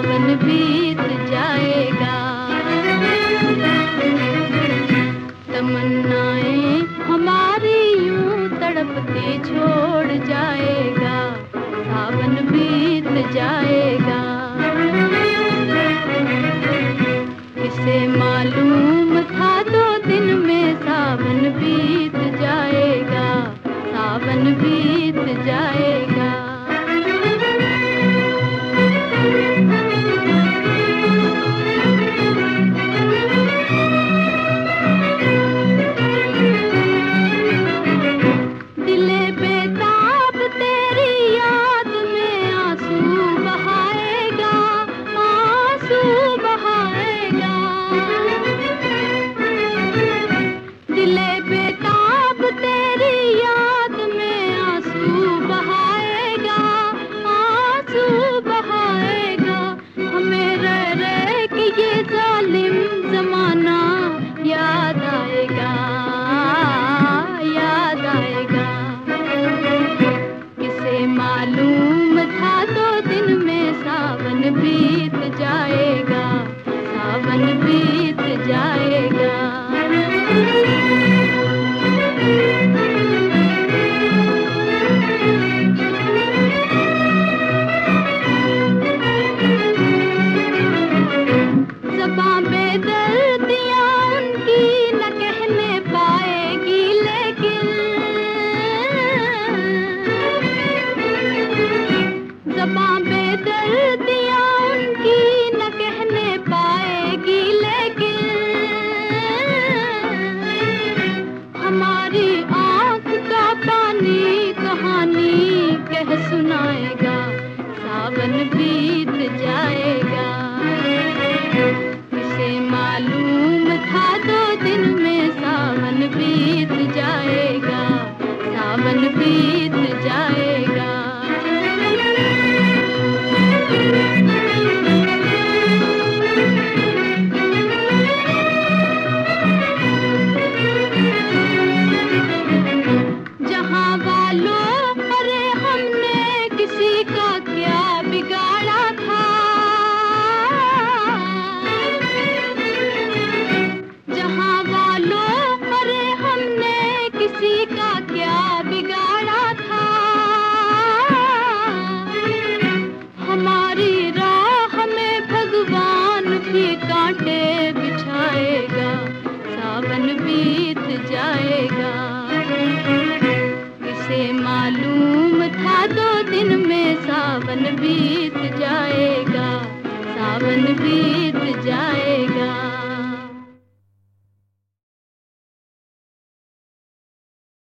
सावन बीत जाएगा। तमन्नाएं हमारी यूं तड़पती छोड़ जाएगा, सावन बीत जाएगा। किसे मालूम था 2 दिन में सावन बीत जाएगा, सावन बीत जाएगा। दिले बेताब तेरी याद में आंसू बहाएगा, आंसू बहाएगा। दिले बेताब तेरी याद में आंसू बहाएगा, आंसू बहाएगा। हमें रह रह के ये जालिम जमाना याद आएगा, याद आएगा। किसे मालूम था 2 दिन में सावन बीत जाएगा, सावन बीत जाएगा। ज़बां बेदर्दियां उनकी न कहने पाएगी, लेकिन ज़बां बेदर्दियां उनकी न कहने पाएगी, लेकिन हमारी आँख का पानी कहानी कह सुनाएगा, सावन बीत जाएगा। किसे मालूम था 2 दिन में सावन बीत जाएगा, सावन बीत जाएगा। जहाँ वालों अरे हमने किसी का क्या बिगाड़ा था, जहाँ वालों अरे हमने किसी का क्या बिगाड़ा था। हमारी राह में भगवान भी कांटे बिछाएगा, सावन बीत जाएगा। किसे मालूम था 2 दिन में सावन बीत जाएगा, सावन बीत जाएगा।